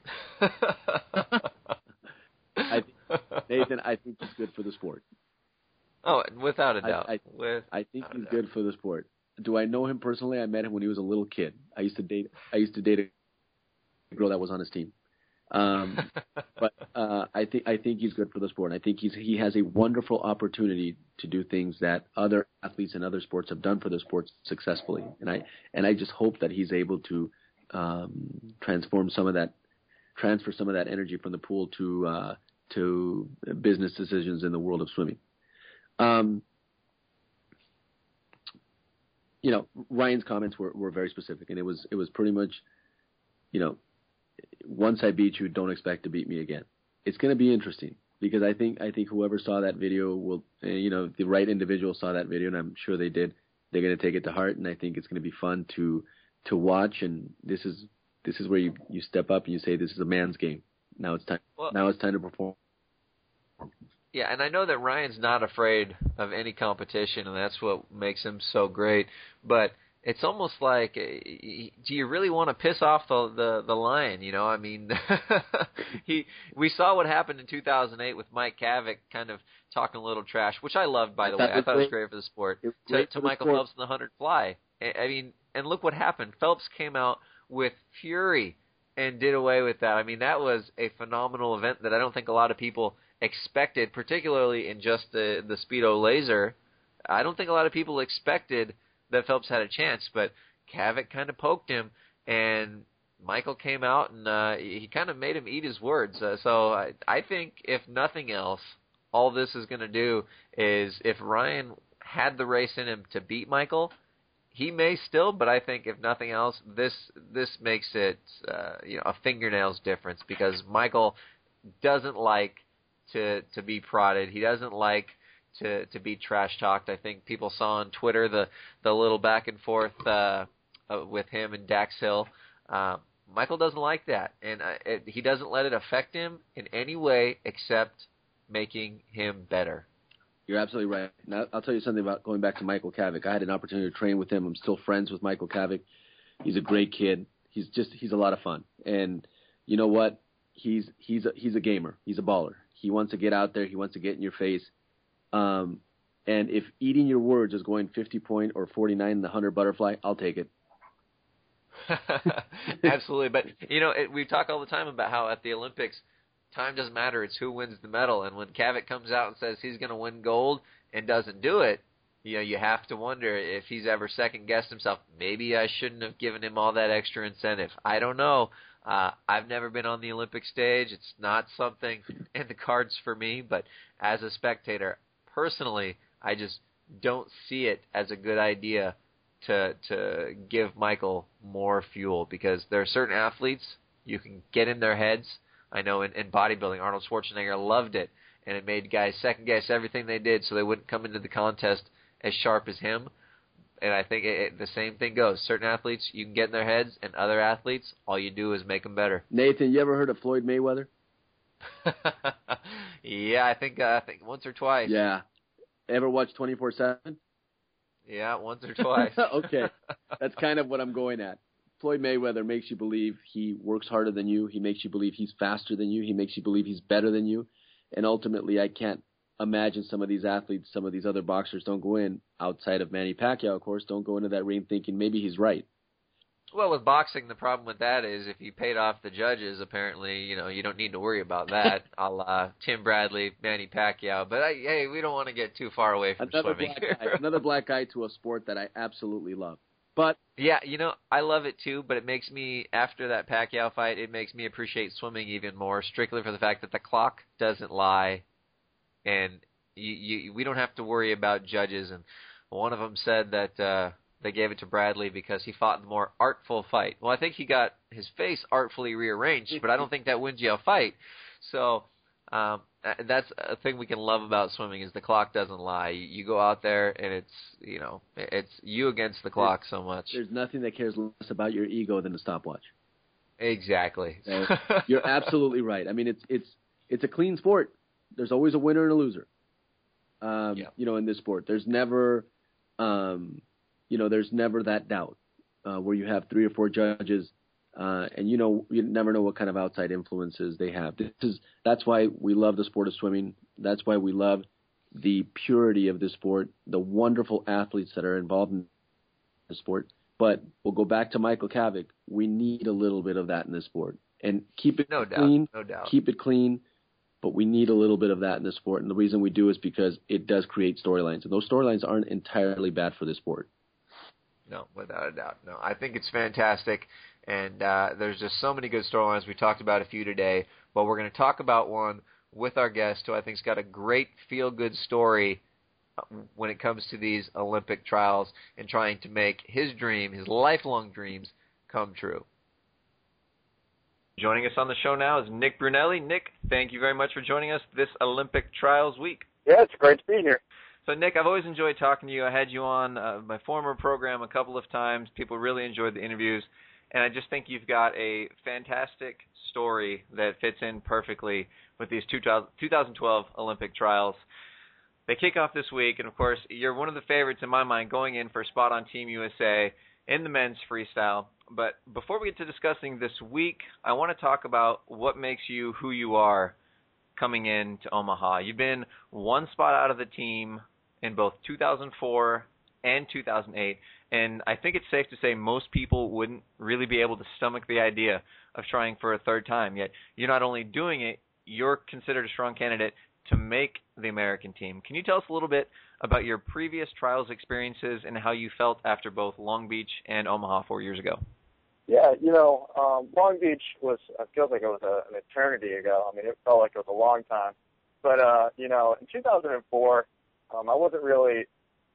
I think, Nathan, I think he's good for the sport. Oh, without a doubt. I, I, without I think he's doubt. good for the sport. Do I know him personally? I met him when he was a little kid. I used to date. I used to date a girl that was on his team. Um, but uh, I think I think he's good for the sport. I think he's he has a wonderful opportunity to do things that other athletes in other sports have done for the sports successfully. And I and I just hope that he's able to um, transform some of that, transfer some of that energy from the pool to uh, to business decisions in the world of swimming. Um, you know, Ryan's comments were, were very specific, and it was it was pretty much, you know, once I beat you, don't expect to beat me again. It's going to be interesting because I think I think whoever saw that video will, uh, you know, the right individual saw that video, and I'm sure they did. They're going to take it to heart, and I think it's going to be fun to to watch. And this is this is where you, you step up and you say, this is a man's game. Now it's time. Well, now it's time to perform. Yeah, and I know that Ryan's not afraid of any competition, and that's what makes him so great. But it's almost like, do you really want to piss off the the, the lion? You know, I mean, he we saw what happened in two thousand eight with Mike Cavett, kind of talking a little trash, which I loved, by the way. I thought it was great for the sport. To, to Michael Phelps in the hundred fly. I mean, and look what happened. Phelps came out with fury and did away with that. I mean, that was a phenomenal event that I don't think a lot of people expected, particularly in just the the Speedo laser. I don't think a lot of people expected that Phelps had a chance, but Cavett kind of poked him, and Michael came out and uh, he kind of made him eat his words. Uh, so I, I think, if nothing else, all this is going to do is, if Ryan had the race in him to beat Michael, he may still, but I think if nothing else, this this makes it uh, you know a fingernails difference, because Michael doesn't like to to be prodded. He doesn't like to to be trash talked. I think people saw on Twitter the the little back and forth uh, uh, with him and Dax Hill. Uh, Michael doesn't like that, and uh, it, he doesn't let it affect him in any way except making him better. You're absolutely right. Now, I'll tell you something about going back to Michael Cavett. I had an opportunity to train with him. I'm still friends with Michael Cavett. He's a great kid. He's just he's a lot of fun. And you know what? He's he's a, he's a gamer. He's a baller. He wants to get out there. He wants to get in your face. Um, and if eating your words is going fifty point or forty-nine in the one hundred butterfly, I'll take it. Absolutely. But, you know, it, we talk all the time about how at the Olympics, time doesn't matter. It's who wins the medal. And when Cavett comes out and says he's going to win gold and doesn't do it, you know, you have to wonder if he's ever second-guessed himself. Maybe I shouldn't have given him all that extra incentive. I don't know. Uh, I've never been on the Olympic stage. It's not something in the cards for me. But as a spectator, personally, I just don't see it as a good idea to to give Michael more fuel, because there are certain athletes you can get in their heads. I know in, in bodybuilding, Arnold Schwarzenegger loved it, and it made guys second-guess everything they did so they wouldn't come into the contest as sharp as him. And I think it, it, the same thing goes. Certain athletes, you can get in their heads, and other athletes, all you do is make them better. Nathan, you ever heard of Floyd Mayweather? Yeah, I think uh, I think once or twice. Yeah. Ever watch twenty-four seven? Yeah, once or twice. Okay. That's kind of what I'm going at. Floyd Mayweather makes you believe he works harder than you. He makes you believe he's faster than you. He makes you believe he's better than you. And ultimately, I can't imagine some of these athletes, some of these other boxers don't go in, outside of Manny Pacquiao, of course, don't go into that ring thinking maybe he's right. Well, with boxing, the problem with that is if you paid off the judges, apparently, you know, you don't need to worry about that, a la Tim Bradley, Manny Pacquiao. But, I, hey, we don't want to get too far away from another swimming. Black guy, another black guy to a sport that I absolutely love. But yeah, you know, I love it too, but it makes me, after that Pacquiao fight, it makes me appreciate swimming even more, strictly for the fact that the clock doesn't lie, and you, you, we don't have to worry about judges. And one of them said that uh, they gave it to Bradley because he fought the more artful fight. Well, I think he got his face artfully rearranged, but I don't think that wins you a fight. So um, that's a thing we can love about swimming, is the clock doesn't lie. You go out there and it's, you know, it's you against the clock so much. There's nothing that cares less about your ego than a stopwatch. Exactly. So you're absolutely right. I mean, it's it's it's a clean sport. There's always a winner and a loser. Um, Yeah. You know, in this sport, there's never, um, you know, there's never that doubt uh, where you have three or four judges, uh, and you know, you never know what kind of outside influences they have. This is that's why we love the sport of swimming. That's why we love the purity of this sport, the wonderful athletes that are involved in the sport. But we'll go back to Michael Kavik. We need a little bit of that in this sport, and keep it No doubt, clean. no doubt. Keep it clean. But we need a little bit of that in the sport, and the reason we do is because it does create storylines, and those storylines aren't entirely bad for the sport. No, without a doubt. No, I think it's fantastic, and uh, there's just so many good storylines. We talked about a few today, but we're going to talk about one with our guest who I think's got a great feel-good story when it comes to these Olympic trials and trying to make his dream, his lifelong dreams, come true. Joining us on the show now is Nick Brunelli. Nick, thank you very much for joining us this Olympic Trials week. Yeah, it's great to be here. So, Nick, I've always enjoyed talking to you. I had you on uh, my former program a couple of times. People really enjoyed the interviews, and I just think you've got a fantastic story that fits in perfectly with these two thousand twelve Olympic Trials. They kick off this week, and, of course, you're one of the favorites in my mind going in for a spot on Team U S A in the men's freestyle. But before we get to discussing this week, I want to talk about what makes you who you are coming in to Omaha. You've been one spot out of the team in both two thousand four and two thousand eight, and I think it's safe to say most people wouldn't really be able to stomach the idea of trying for a third time. Yet you're not only doing it, you're considered a strong candidate to make the American team. Can you tell us a little bit about your previous trials experiences and how you felt after both Long Beach and Omaha four years ago? Yeah, you know, um, Long Beach was, it feels like it was a, an eternity ago. I mean, it felt like it was a long time. But, uh, you know, in two thousand four, um, I wasn't really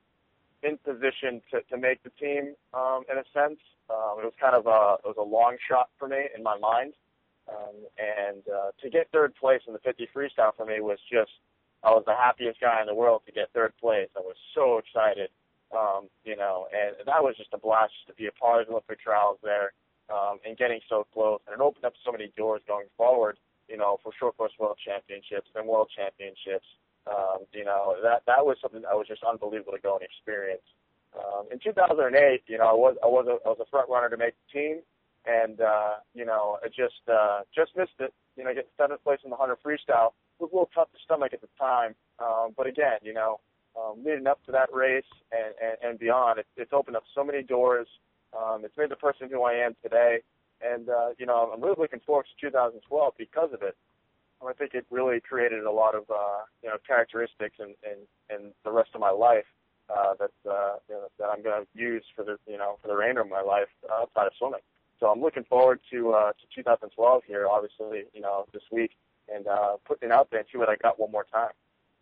in position to, to make the team, um, in a sense. Um, it was kind of a, it was a long shot for me in my mind. Um, and uh, to get third place in the fifty freestyle for me was just, I was the happiest guy in the world to get third place. I was so excited, um, you know, and that was just a blast to be a part of the Olympic trials there, um, and getting so close. And it opened up so many doors going forward, you know, for short course world championships and world championships. Um, you know, that that was something that was just unbelievable to go and experience. Um, in two thousand eight, you know, I was I was a, I was a front runner to make the team. And, uh, you know, I just, uh, just missed it, you know, getting seventh place in the one hundred freestyle. It was a little tough to stomach at the time. Um, but again, you know, um, leading up to that race and, and, and beyond, it, it's opened up so many doors. Um, it's made the person who I am today. And, uh, you know, I'm really looking forward to two thousand twelve because of it. I think it really created a lot of, uh, you know, characteristics in, in, in the rest of my life, uh, that, uh, you know, that I'm going to use for the, you know, for the remainder of my life outside of swimming. So I'm looking forward to uh, to two thousand twelve here, obviously, you know, this week, and uh, putting it out there and see what I got one more time.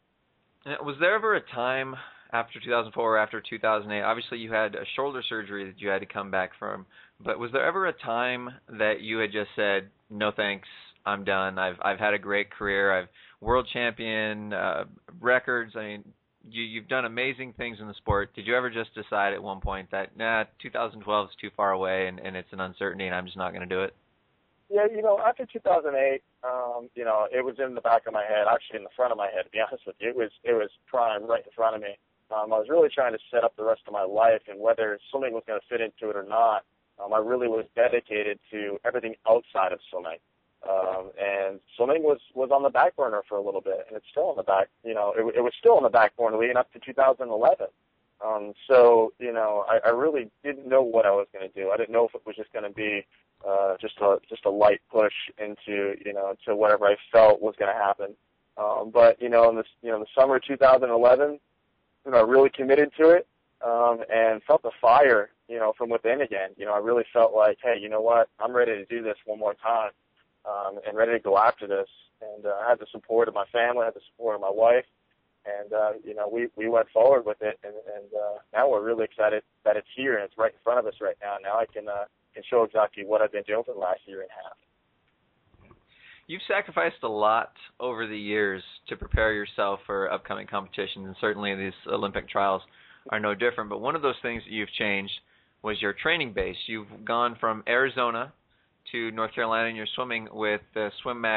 Was there ever a time after two thousand four or after two thousand eight? Obviously, you had a shoulder surgery that you had to come back from, but was there ever a time that you had just said, "No thanks, I'm done. I've I've had a great career. I've world champion uh, records. I mean, you, you've done amazing things in the sport." Did you ever just decide at one point that, nah, two thousand twelve is too far away and, and it's an uncertainty and I'm just not going to do it? Yeah, you know, after two thousand eight, um, you know, it was in the back of my head, actually in the front of my head, to be honest with you. It was, it was prime right in front of me. Um, I was really trying to set up the rest of my life, and whether swimming was going to fit into it or not, um, I really was dedicated to everything outside of swimming. Um, and swimming was, was on the back burner for a little bit, and it's still on the back, you know, it, it was still on the back burner leading up to two thousand eleven. Um, so, you know, I, I really didn't know what I was going to do. I didn't know if it was just going to be, uh, just a, just a light push into, you know, to whatever I felt was going to happen. Um, but, you know, in the, you know, the summer of two thousand eleven, you know, I really committed to it, um, and felt the fire, you know, from within again. You know, I really felt like, hey, you know what, I'm ready to do this one more time. Um, and ready to go after this. And uh, I had the support of my family, I had the support of my wife, and, uh, you know, we, we went forward with it, and, and uh, now we're really excited that it's here and it's right in front of us right now. Now I can, uh, can show exactly what I've been doing for the last year and a half. You've sacrificed a lot over the years to prepare yourself for upcoming competitions, and certainly these Olympic trials are no different. But one of those things that you've changed was your training base. You've gone from Arizona to North Carolina, and you're swimming with uh, SwimMac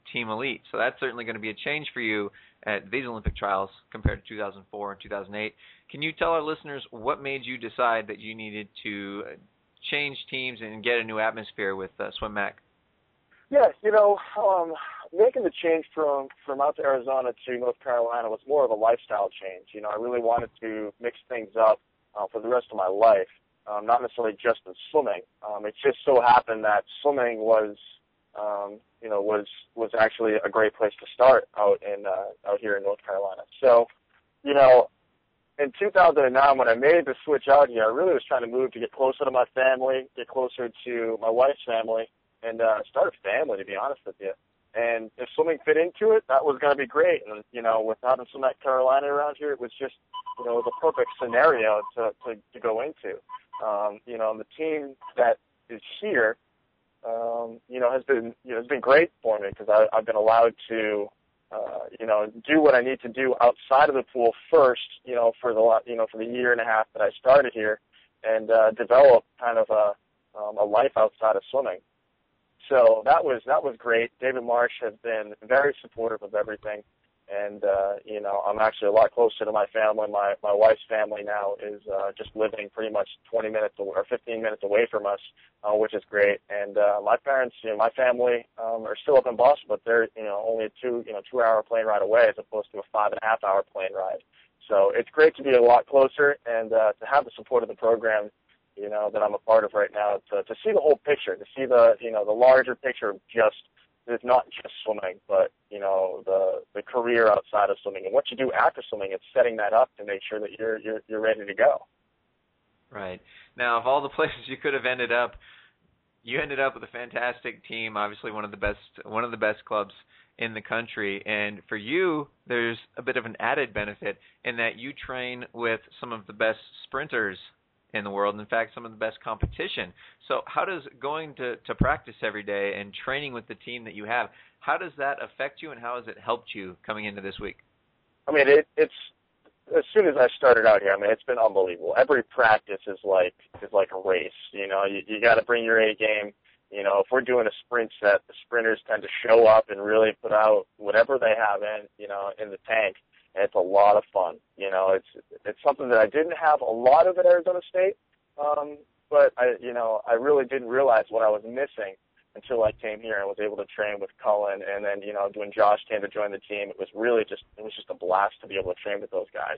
Team Elite. So that's certainly going to be a change for you at these Olympic trials compared to two thousand four and two thousand eight. Can you tell our listeners what made you decide that you needed to change teams and get a new atmosphere with uh, SwimMac? Yeah, you know, um, making the change from, from out to Arizona to North Carolina was more of a lifestyle change. You know, I really wanted to mix things up uh, for the rest of my life, um, not necessarily just in swimming. Um, it just so happened that swimming was, um, you know, was was actually a great place to start out in uh, out here in North Carolina. So, you know, in two thousand nine, when I made the switch out here, I really was trying to move to get closer to my family, get closer to my wife's family, and uh, start a family, to be honest with you. And if swimming fit into it, that was going to be great. And, you know, with having some at Carolina around here, it was just, you know, the perfect scenario to, to, to go into. Um, you know, and the team that is here, um, you know, has been, you know, has been great for me because I've been allowed to, uh, you know, do what I need to do outside of the pool first, you know, for the, you know, for the year and a half that I started here and uh, develop kind of a, um, a life outside of swimming. So that was that was great. David Marsh has been very supportive of everything, and uh, you know I'm actually a lot closer to my family. My my wife's family now is uh, just living pretty much twenty minutes away, or fifteen minutes away from us, uh, which is great. And uh, my parents, you know, my family um, are still up in Boston, but they're you know only a two you know two hour plane ride away as opposed to a five and a half hour plane ride. So it's great to be a lot closer and uh, to have the support of the program, you know, that I'm a part of right now, to, to see the whole picture, to see the, you know, the larger picture of just, it's not just swimming, but, you know, the the career outside of swimming and what you do after swimming. It's setting that up to make sure that you're you're you're ready to go. Right. Now, of all the places you could have ended up, you ended up with a fantastic team, obviously one of the best one of the best clubs in the country. And for you, there's a bit of an added benefit in that you train with some of the best sprinters in the world, in fact, some of the best competition. So how does going to, to practice every day and training with the team that you have, how does that affect you and how has it helped you coming into this week? I mean, it, it's, as soon as I started out here, I mean, it's been unbelievable. Every practice is like, is like a race. You know, you, you got to bring your A game. You know, if we're doing a sprint set, the sprinters tend to show up and really put out whatever they have in, you know, in the tank. And it's a lot of fun. You know, it's it's something that I didn't have a lot of at Arizona State, um, but I, you know, I really didn't realize what I was missing until I came here and was able to train with Cullen. And then, you know, when Josh came to join the team, it was really just it was just a blast to be able to train with those guys.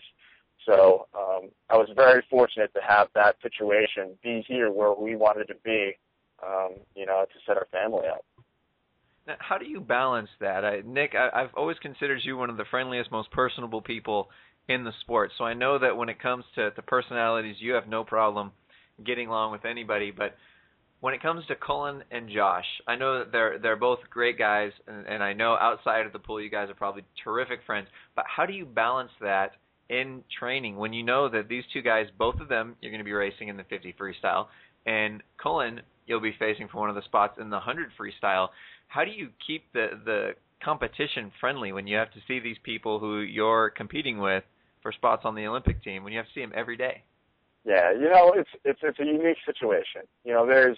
So um, I was very fortunate to have that situation be here where we wanted to be, um, you know, to set our family up. Now, how do you balance that? I, Nick, I, I've always considered you one of the friendliest, most personable people in the sport. So I know that when it comes to, to personalities, you have no problem getting along with anybody. But when it comes to Cullen and Josh, I know that they're they're both great guys, and, and I know outside of the pool you guys are probably terrific friends. But how do you balance that in training when you know that these two guys, both of them, you're going to be racing in the fifty freestyle, and Cullen, you'll be facing for one of the spots in the one hundred freestyle? How do you keep the, the competition friendly when you have to see these people who you're competing with for spots on the Olympic team, when you have to see them every day? Yeah, you know, it's it's it's a unique situation. You know, there's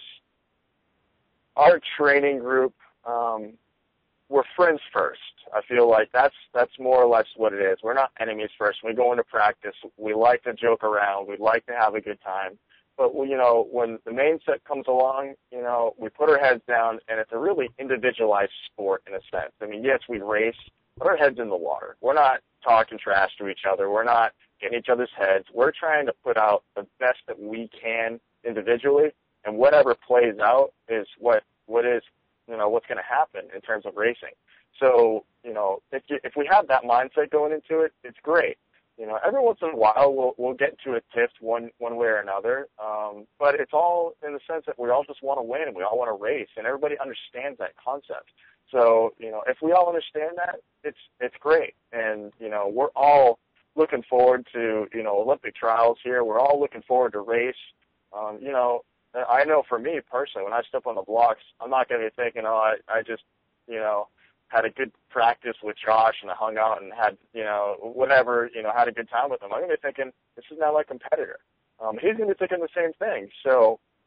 our training group. Um, we're friends first. I feel like that's that's more or less what it is. We're not enemies first. When we go into practice, we like to joke around. We like to have a good time. But, you know, when the main set comes along, you know, we put our heads down, and it's a really individualized sport in a sense. I mean, yes, we race, but our head's in the water. We're not talking trash to each other. We're not getting each other's heads. We're trying to put out the best that we can individually, and whatever plays out is what, what is, you know, what's going to happen in terms of racing. So, you know, if, you, if we have that mindset going into it, it's great. You know, every once in a while we'll we'll get to a tiff one one way or another, um, but it's all in the sense that we all just want to win and we all want to race, and everybody understands that concept. So, you know, if we all understand that, it's it's great, and you know, we're all looking forward to you know Olympic trials here. We're all looking forward to race. Um, you know, I know for me personally, when I step on the blocks, I'm not going to be thinking, oh, I I just you know. had a good practice with Josh and I hung out and had, you know, whatever, you know, had a good time with him. I'm going to be thinking, this is now my competitor. Um, he's going to be thinking the same thing. So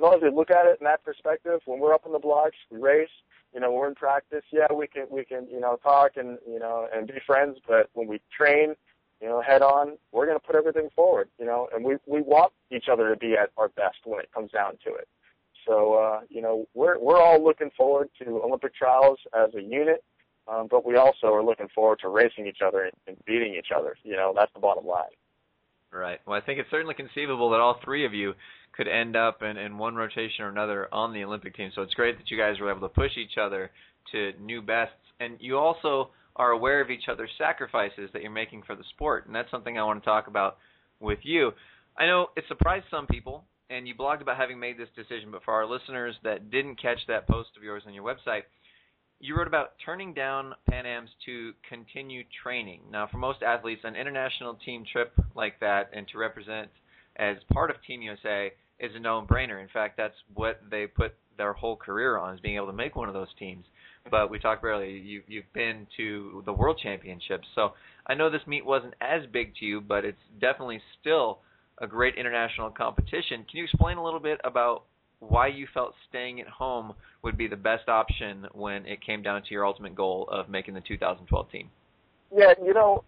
long as we look at it in that perspective, when we're up on the blocks, we race. You know, we're in practice. Yeah, we can we can you know talk and you know and be friends. But when we train, you know, head on, we're going to put everything forward. You know, and we we want each other to be at our best when it comes down to it. So uh, you know, we're we're all looking forward to Olympic trials as a unit, um, but we also are looking forward to racing each other and, and beating each other. You know, that's the bottom line. Right. Well, I think it's certainly conceivable that all three of you could end up in, in one rotation or another on the Olympic team. So it's great that you guys were able to push each other to new bests. And you also are aware of each other's sacrifices that you're making for the sport. And that's something I want to talk about with you. I know it surprised some people, and you blogged about having made this decision. But for our listeners that didn't catch that post of yours on your website, you wrote about turning down Pan Ams to continue training. Now, for most athletes, an international team trip like that and to represent as part of Team U S A is a no-brainer. In fact, that's what they put their whole career on, is being able to make one of those teams. But we talked earlier, you, you've been to the World Championships. So I know this meet wasn't as big to you, but it's definitely still a great international competition. Can you explain a little bit about why you felt staying at home would be the best option when it came down to your ultimate goal of making the two thousand twelve team? Yeah, you know,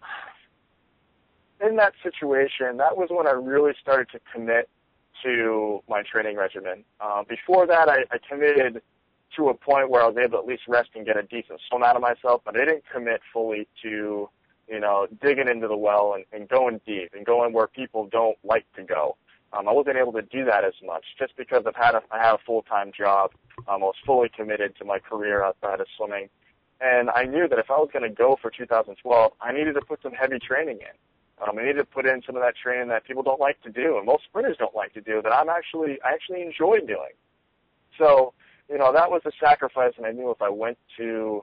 in that situation, that was when I really started to commit to my training regimen. Uh, before that, I, I committed to a point where I was able to at least rest and get a decent swim out of myself, but I didn't commit fully to, you know, digging into the well and, and going deep and going where people don't like to go. Um, I wasn't able to do that as much just because I've had a, I had a full-time job. Um, I was fully committed to my career outside of swimming. And I knew that if I was going to go for two thousand twelve, I needed to put some heavy training in. Um, I needed to put in some of that training that people don't like to do, and most sprinters don't like to do, that I'm actually, I actually enjoy doing. So, you know, that was a sacrifice, and I knew if I went to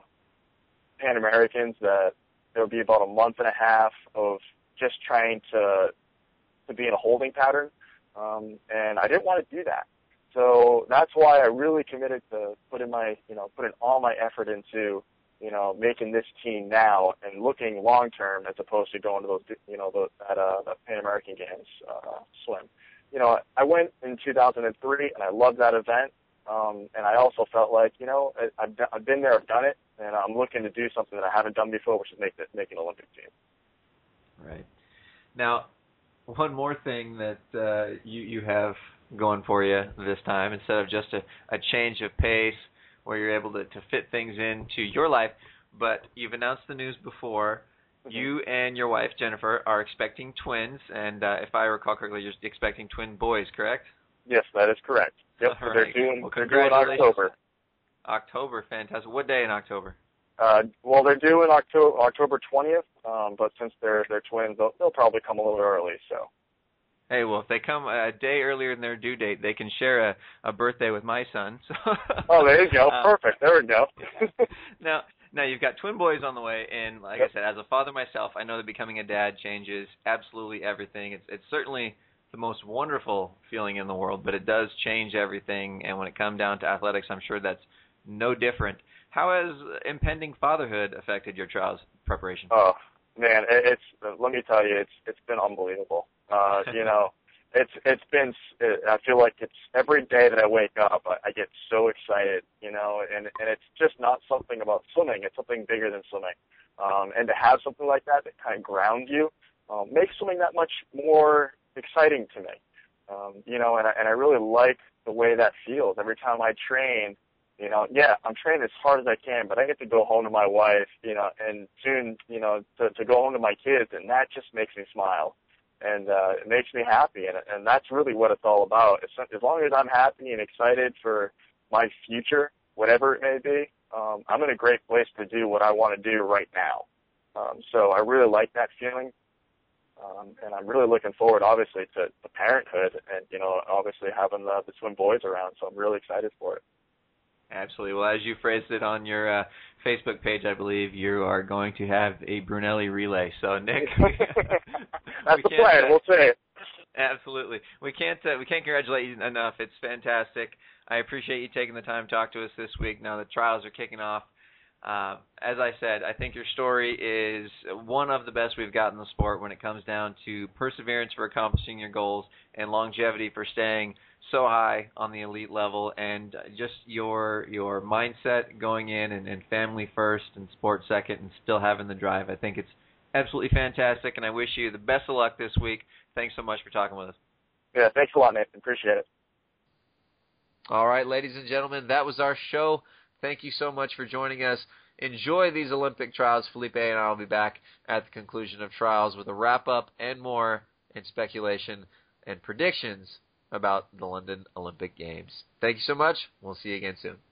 Pan Americans that there would be about a month and a half of just trying to to be in a holding pattern, um, and I didn't want to do that. So that's why I really committed to put in my, you know, put in all my effort into, you know, making this team now and looking long term as opposed to going to those, you know, the, at uh, the Pan American Games uh, swim. You know, I went in two thousand three and I loved that event, um, and I also felt like, you know, I, I've, I've been there, I've done it, and I'm looking to do something that I haven't done before, which is make the, make an Olympic team. Right. Now, one more thing that uh, you you have going for you this time, instead of just a, a change of pace where you're able to, to fit things into your life, but you've announced the news before. Mm-hmm. You and your wife, Jennifer, are expecting twins, and uh, if I recall correctly, you're expecting twin boys, correct? Yes, that is correct. Yep, All right. they're doing, well, they're doing October. October, fantastic. What day in October? Uh, well, they're due in October, October twentieth, um, but since they're they're twins, they'll, they'll probably come a little early. So. Hey, well, if they come a day earlier than their due date, they can share a, a birthday with my son. So. Oh, there you go. uh, Perfect. There we go. now, now you've got twin boys on the way, and like yep. I said, as a father myself, I know that becoming a dad changes absolutely everything. It's it's certainly the most wonderful feeling in the world, but it does change everything. And when it comes down to athletics, I'm sure that's no different. How has impending fatherhood affected your trials preparation? Oh man, it's let me tell you, it's it's been unbelievable. Uh, you know, it's it's been. It, I feel like it's every day that I wake up, I, I get so excited. You know, and and it's just not something about swimming. It's something bigger than swimming. Um, and to have something like that that kind of grounds you, um, makes swimming that much more exciting to me. Um, you know, and I, and I really like the way that feels every time I train. You know, yeah, I'm training as hard as I can, but I get to go home to my wife, you know, and soon, you know, to, to go home to my kids, and that just makes me smile, and uh, it makes me happy, and and that's really what it's all about. It's, as long as I'm happy and excited for my future, whatever it may be, um, I'm in a great place to do what I want to do right now. Um, so I really like that feeling, um, and I'm really looking forward, obviously, to, to parenthood, and you know, obviously having the, the twin boys around. So I'm really excited for it. Absolutely. Well, as you phrased it on your uh, Facebook page, I believe you are going to have a Brunelli relay. So, Nick, that's the plan. Uh, we'll see. Absolutely. We can't uh, we can't congratulate you enough. It's fantastic. I appreciate you taking the time to talk to us this week. Now the trials are kicking off. Uh, as I said, I think your story is one of the best we've got in the sport when it comes down to perseverance for accomplishing your goals and longevity for staying so high on the elite level, and just your your mindset going in and, and family first and sport second and still having the drive. I think it's absolutely fantastic, and I wish you the best of luck this week. Thanks so much for talking with us. Yeah, thanks a lot, Nathan. Appreciate it. All right, ladies and gentlemen, that was our show. Thank you so much for joining us. Enjoy these Olympic trials. Felipe and I will be back at the conclusion of trials with a wrap-up and more and speculation and predictions about the London Olympic Games. Thank you so much. We'll see you again soon.